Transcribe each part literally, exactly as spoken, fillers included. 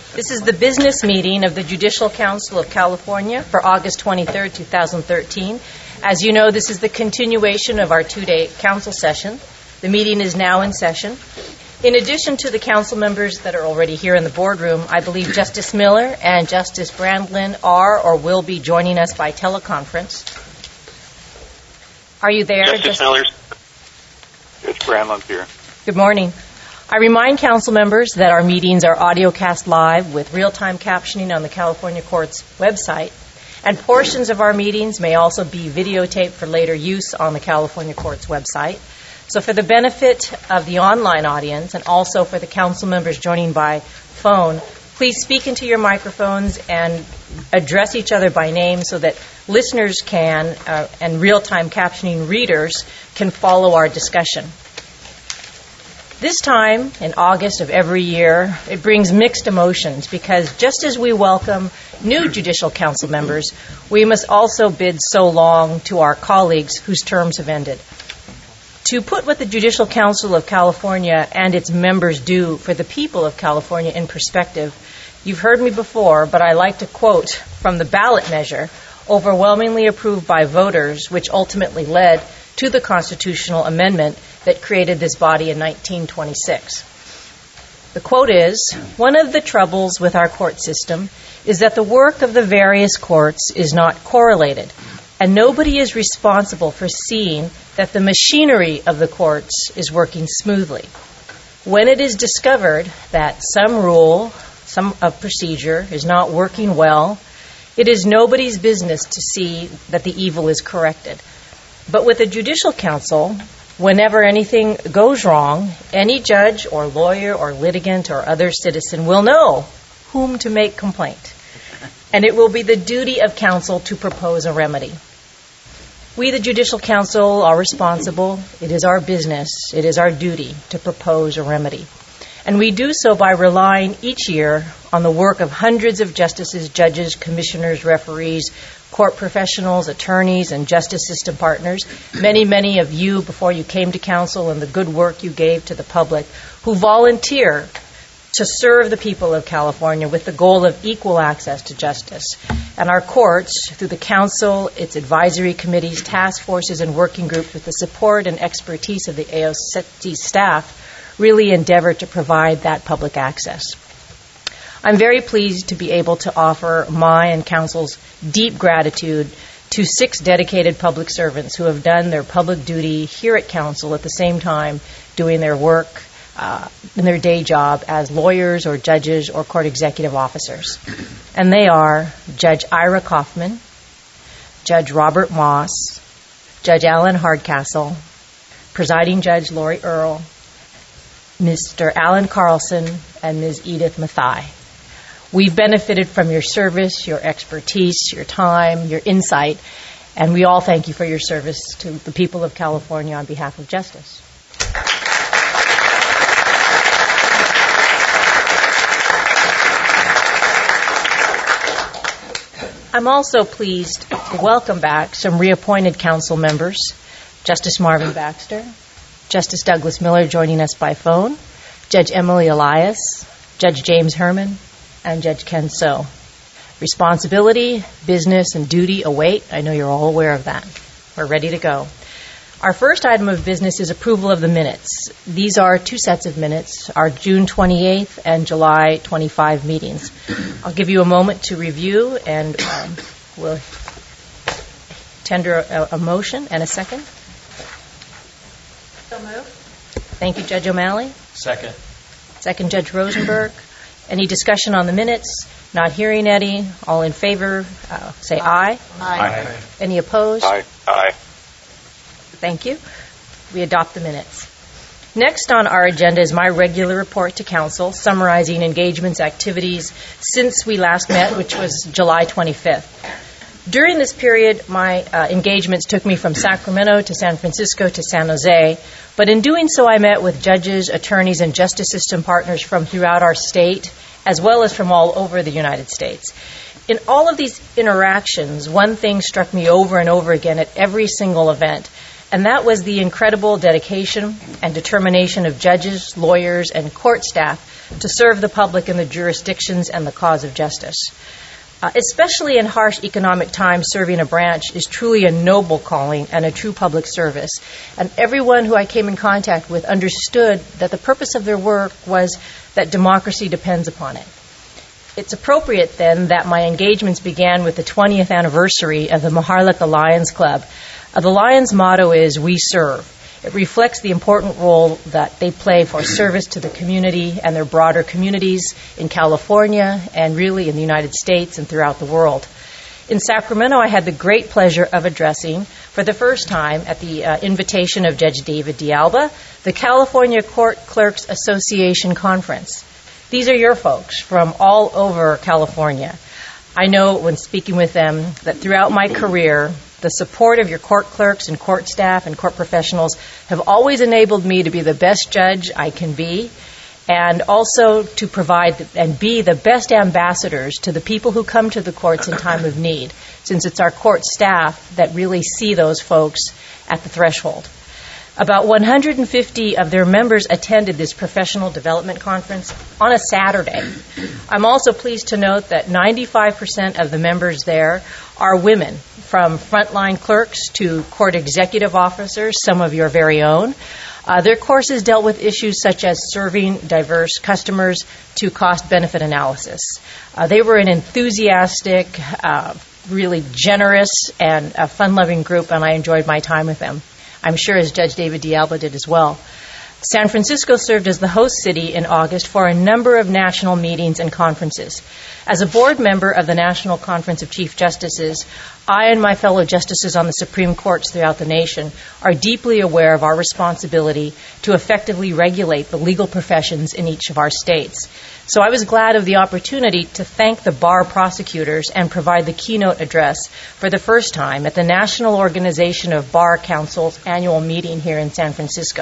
This is the business meeting of the Judicial Council of California for August twenty-third, twenty thirteen. As you know, this is the continuation of our two-day council session. The meeting is now in session. In addition to the council members that are already here in the boardroom, I believe Justice Miller and Justice Brandlin are or will be joining us by teleconference. Are you there? Justice Justice Miller. It's Brandlin here. Good morning. I remind council members that our meetings are audiocast live with real-time captioning on the California Court's website, and portions of our meetings may also be videotaped for later use on the California Court's website. So for the benefit of the online audience and also for the council members joining by phone, please speak into your microphones and address each other by name so that listeners can, uh, and real-time captioning readers can follow our discussion. This time, in August of every year, it brings mixed emotions because just as we welcome new Judicial Council members, we must also bid so long to our colleagues whose terms have ended. To put what the Judicial Council of California and its members do for the people of California in perspective, you've heard me before, but I like to quote from the ballot measure, overwhelmingly approved by voters, which ultimately led to the constitutional amendment that created this body in nineteen twenty-six. The quote is, "One of the troubles with our court system is that the work of the various courts is not correlated, and nobody is responsible for seeing that the machinery of the courts is working smoothly. When it is discovered that some rule, some of procedure is not working well, it is nobody's business to see that the evil is corrected. But with a Judicial Council, whenever anything goes wrong, any judge or lawyer or litigant or other citizen will know whom to make complaint, and it will be the duty of counsel to propose a remedy. We, the Judicial Council, are responsible. It is our business. It is our duty to propose a remedy. And we do so by relying each year on the work of hundreds of justices, judges, commissioners, referees, court professionals, attorneys, and justice system partners, many, many of you before you came to council and the good work you gave to the public, who volunteer to serve the people of California with the goal of equal access to justice. And our courts, through the council, its advisory committees, task forces, and working groups, with the support and expertise of the A O C staff, really endeavor to provide that public access. I'm very pleased to be able to offer my and council's deep gratitude to six dedicated public servants who have done their public duty here at council at the same time doing their work uh, in their day job as lawyers or judges or court executive officers. And they are Judge Ira Kaufman, Judge Robert Moss, Judge Alan Hardcastle, Presiding Judge Lori Earle, Mister Alan Carlson, and Miz Edith Mathai. We've benefited from your service, your expertise, your time, your insight, and we all thank you for your service to the people of California on behalf of justice. I'm also pleased to welcome back some reappointed council members, Justice Marvin Baxter, Justice Douglas Miller joining us by phone, Judge Emily Elias, Judge James Herman, and Judge Ken So. Responsibility, business, and duty await. I know you're all aware of that. We're ready to go. Our first item of business is approval of the minutes. These are two sets of minutes, our June twenty-eighth and July twenty-fifth meetings. I'll give you a moment to review, and um, we'll tender a, a motion and a second. So moved. Thank you, Judge O'Malley. Second. Second, Judge Rosenberg. Any discussion on the minutes? Not hearing any. All in favor, uh, say aye. Aye. Aye. Any opposed? Aye. Aye. Thank you. We adopt the minutes. Next on our agenda is my regular report to council summarizing engagements, activities since we last met, which was July twenty-fifth. During this period, my uh, engagements took me from Sacramento to San Francisco to San Jose, but in doing so I met with judges, attorneys, and justice system partners from throughout our state, as well as from all over the United States. In all of these interactions, one thing struck me over and over again at every single event, and that was the incredible dedication and determination of judges, lawyers, and court staff to serve the public in the jurisdictions and the cause of justice. Uh, especially in harsh economic times, serving a branch is truly a noble calling and a true public service. And everyone who I came in contact with understood that the purpose of their work was that democracy depends upon it. It's appropriate, then, that my engagements began with the twentieth anniversary of the Maharlika Lions Club. Uh, the Lions' motto is, "We serve." It reflects the important role that they play for service to the community and their broader communities in California and really in the United States and throughout the world. In Sacramento, I had the great pleasure of addressing, for the first time at the uh, invitation of Judge David D'Alba, the California Court Clerks Association Conference. These are your folks from all over California. I know when speaking with them that throughout my career, the support of your court clerks and court staff and court professionals have always enabled me to be the best judge I can be, and also to provide and be the best ambassadors to the people who come to the courts in time of need, since it's our court staff that really see those folks at the threshold. About one hundred fifty of their members attended this professional development conference on a Saturday. I'm also pleased to note that ninety-five percent of the members there are women, from frontline clerks to court executive officers, some of your very own. Uh, their courses dealt with issues such as serving diverse customers to cost-benefit analysis. Uh, they were an enthusiastic, uh, really generous, and a fun-loving group, and I enjoyed my time with them. I'm sure as Judge David D'Alba did as well. San Francisco served as the host city in August for a number of national meetings and conferences. As a board member of the National Conference of Chief Justices, I and my fellow justices on the Supreme Courts throughout the nation are deeply aware of our responsibility to effectively regulate the legal professions in each of our states. So I was glad of the opportunity to thank the bar prosecutors and provide the keynote address for the first time at the National Organization of Bar Council's annual meeting here in San Francisco.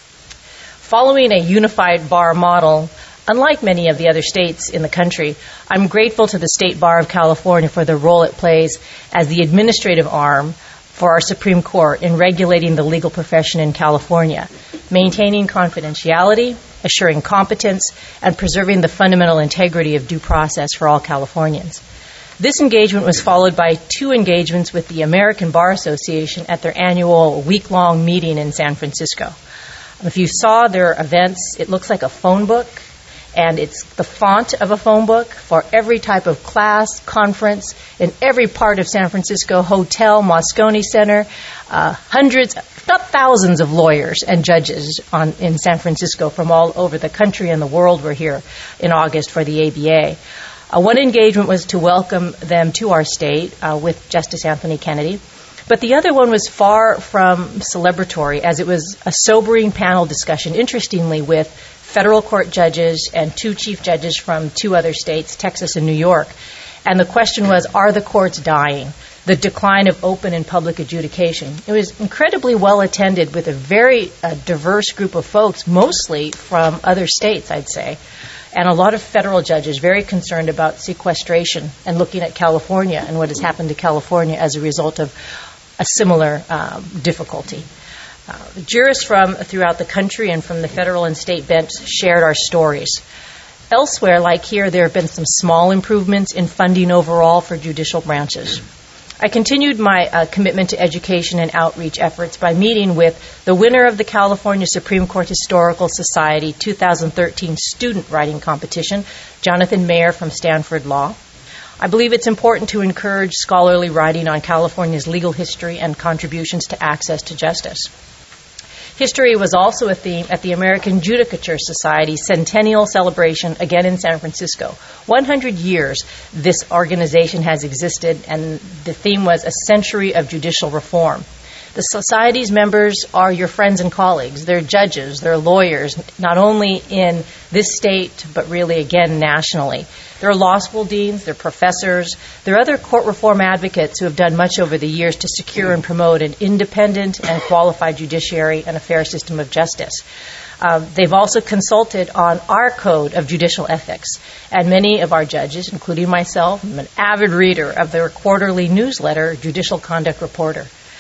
Following a unified bar model, unlike many of the other states in the country, I'm grateful to the State Bar of California for the role it plays as the administrative arm for our Supreme Court in regulating the legal profession in California, maintaining confidentiality, assuring competence, and preserving the fundamental integrity of due process for all Californians. This engagement was followed by two engagements with the American Bar Association at their annual week-long meeting in San Francisco. If you saw their events, it looks like a phone book, and it's the font of a phone book for every type of class, conference, in every part of San Francisco, hotel, Moscone Center, uh, hundreds, not thousands of lawyers and judges on, in San Francisco from all over the country and the world were here in August for the A B A. Uh, one engagement was to welcome them to our state uh, with Justice Anthony Kennedy. But the other one was far from celebratory, as it was a sobering panel discussion, interestingly, with federal court judges and two chief judges from two other states, Texas and New York. And the question was, are the courts dying? The decline of open and public adjudication. It was incredibly well attended with a very uh, diverse group of folks, mostly from other states, I'd say, and a lot of federal judges very concerned about sequestration and looking at California and what has happened to California as a result of a similar um, difficulty. Uh, jurists from throughout the country and from the federal and state bench shared our stories. Elsewhere, like here, there have been some small improvements in funding overall for judicial branches. I continued my uh, commitment to education and outreach efforts by meeting with the winner of the California Supreme Court Historical Society two thousand thirteen Student Writing Competition, Jonathan Mayer from Stanford Law. I believe it's important to encourage scholarly writing on California's legal history and contributions to access to justice. History was also a theme at the American Judicature Society's centennial celebration, again in San Francisco. one hundred years this organization has existed, and the theme was a century of judicial reform. The Society's members are your friends and colleagues. They're judges, they're lawyers, not only in this state, but really, again, nationally. There are law school deans, there are professors, there are other court reform advocates who have done much over the years to secure and promote an independent and qualified judiciary and a fair system of justice. Um, they've also consulted on our code of judicial ethics, and many of our judges, including myself, I'm an avid reader of their quarterly newsletter, Judicial Conduct Reporter.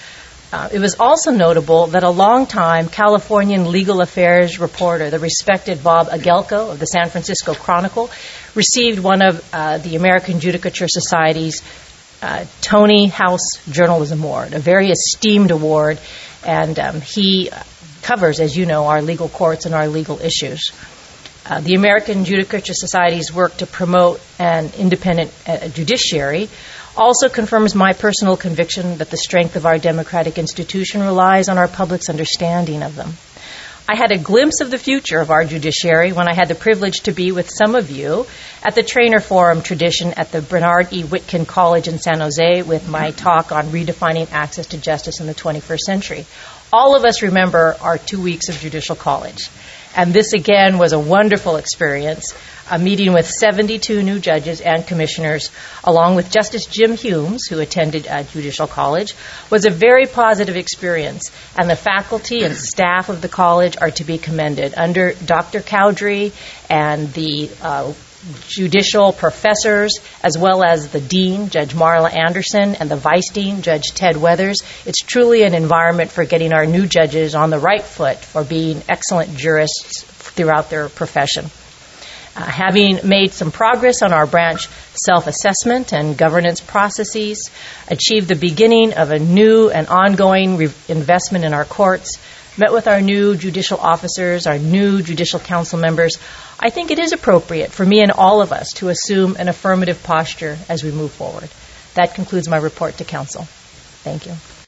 Uh, it was also notable that a longtime Californian legal affairs reporter, the respected Bob Agelko of the San Francisco Chronicle, received one of uh, the American Judicature Society's uh, Tony House Journalism Award, a very esteemed award, and um, he covers, as you know, our legal courts and our legal issues. Uh, the American Judicature Society's work to promote an independent uh, judiciary also confirms my personal conviction that the strength of our democratic institution relies on our public's understanding of them. I had a glimpse of the future of our judiciary when I had the privilege to be with some of you at the Trainer Forum tradition at the Bernard E. Whitkin College in San Jose with my talk on redefining access to justice in the twenty-first century. All of us remember our two weeks of judicial college. And this, again, was a wonderful experience. A meeting with seventy-two new judges and commissioners, along with Justice Jim Humes, who attended uh, Judicial College, was a very positive experience. And the faculty and staff of the college are to be commended. Under Doctor Cowdery and the uh, judicial professors, as well as the dean, Judge Marla Anderson, and the vice dean, Judge Ted Weathers, it's truly an environment for getting our new judges on the right foot for being excellent jurists throughout their profession. Uh, having made some progress on our branch self-assessment and governance processes, achieved the beginning of a new and ongoing re- investment in our courts, met with our new judicial officers, our new judicial council members, I think it is appropriate for me and all of us to assume an affirmative posture as we move forward. That concludes my report to council. Thank you.